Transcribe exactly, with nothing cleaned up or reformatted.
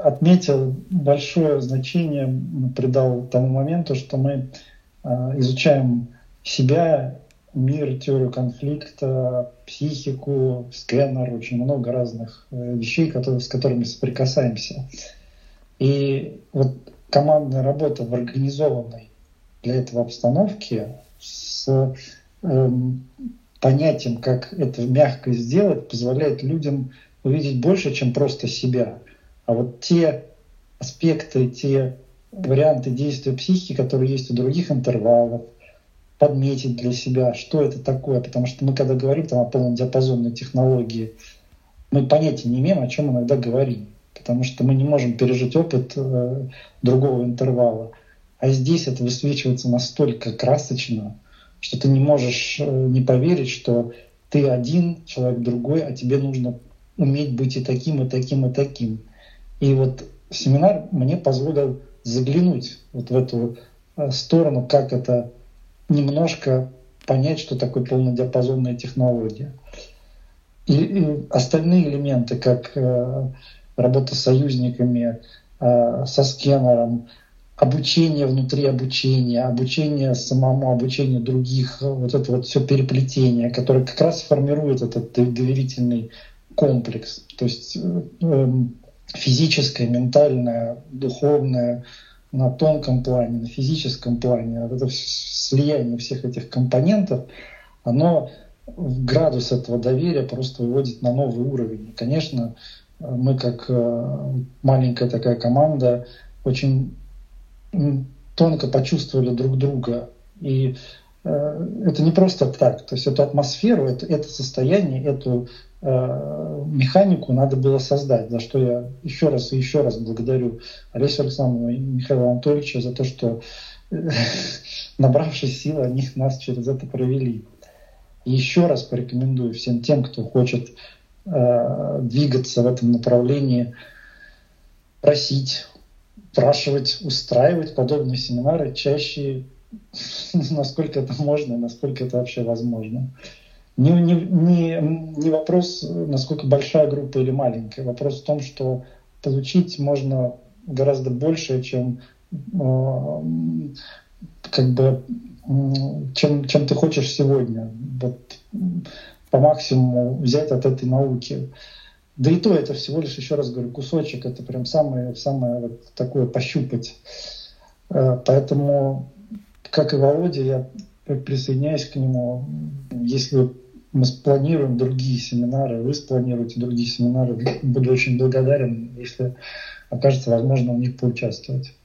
отметил большое значение, придал тому моменту, что мы изучаем себя, мир, теорию конфликта, психику, скэнер, очень много разных вещей, которые, с которыми соприкасаемся. И вот командная работа в организованной для этого обстановке с э, понятием, как это мягко сделать, позволяет людям увидеть больше, чем просто себя. А вот те аспекты, те варианты действия психики, которые есть у других интервалов, подметить для себя, что это такое. Потому что мы, когда говорим там, о полнодиапазонной технологии, мы понятия не имеем, о чем иногда говорим. Потому что мы не можем пережить опыт э, другого интервала. А здесь это высвечивается настолько красочно, что ты не можешь э, не поверить, что ты один, человек другой, а тебе нужно уметь быть и таким, и таким, и таким. И вот семинар мне позволил заглянуть вот в эту э, сторону, как это немножко понять, что такое полнодиапазонная технология. И, и остальные элементы, как э, работа с союзниками, э, со скэнером, обучение внутри обучения, обучение самому, обучение других, вот это вот все переплетение, которое как раз формирует этот доверительный комплекс. То есть э, физическое, ментальное, духовное, на тонком плане, на физическом плане, вот это слияние всех этих компонентов, оно градус этого доверия просто выводит на новый уровень. И, конечно, мы как маленькая такая команда очень тонко почувствовали друг друга. И это не просто так. То есть эту атмосферу, это, это состояние, эту э, механику надо было создать, за что я еще раз и еще раз благодарю Олесю Александровну и Михаила Анатольевича за то, что, э, набравшись сил, они нас через это провели. И еще раз порекомендую всем тем, кто хочет э, двигаться в этом направлении, просить, спрашивать, устраивать подобные семинары чаще, насколько это можно, насколько это вообще возможно. Не, не, не, не вопрос, насколько большая группа или маленькая. Вопрос в том, что получить можно гораздо больше, чем, э, как бы, чем, чем ты хочешь сегодня. Вот, по максимуму взять от этой науки. Да и то это всего лишь, еще раз говорю, кусочек. Это прям самое, самое вот такое пощупать. Э, поэтому... Как и Володя, я присоединяюсь к нему. Если мы спланируем другие семинары, вы спланируете другие семинары, буду очень благодарен, если окажется возможно в них поучаствовать.